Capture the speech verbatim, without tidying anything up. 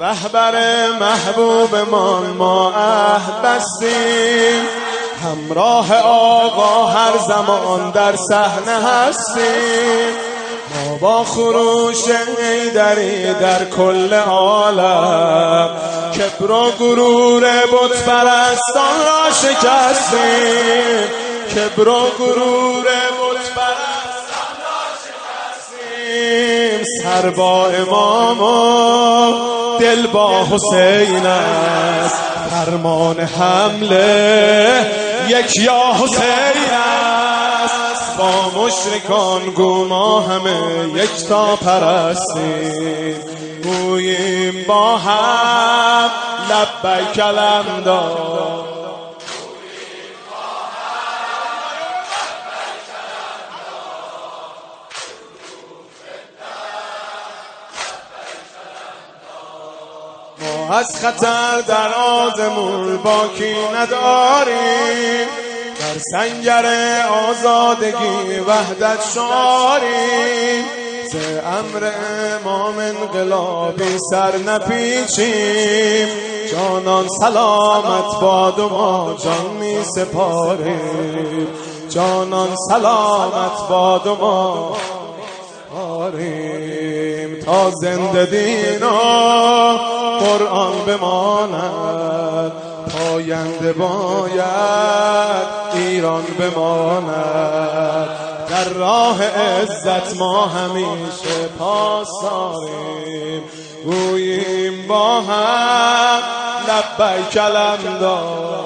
رهبر محبوبمان ما عهد بستیم، همراه آقا هر زمان در صحنه هستیم. ما با خروش حیدری در کل عالم کبر و غرور بت پرستان را شکستیم، کبر و غرور بت پرستان را شکستیم. سر با امام و دل با حسین است، فرمان حمله یک یا حسین است. با مشرکان گو ما همه یک تا پرستیم، گوییم با هم لبیک الحمدا. ما از خطر در آزمون باکی نداریم، در سنگر آزادگی وحدت شاریم. ز امر امام انقلابی سر نپیچیم، جانان سلامت باد و ما جان می سپاریم، جانان سلامت باد و ما سپاریم. تا زنده دینا قرآن بماند، پاینده باید ایران بماند. در راه عزت ما همیشه پاسداریم، گوییم با هم لبیک الحمدا.